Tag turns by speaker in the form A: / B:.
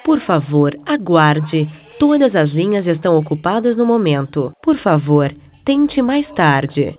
A: Por favor, aguarde. Todas as linhas estão ocupadas no momento. Por favor, tente mais tarde.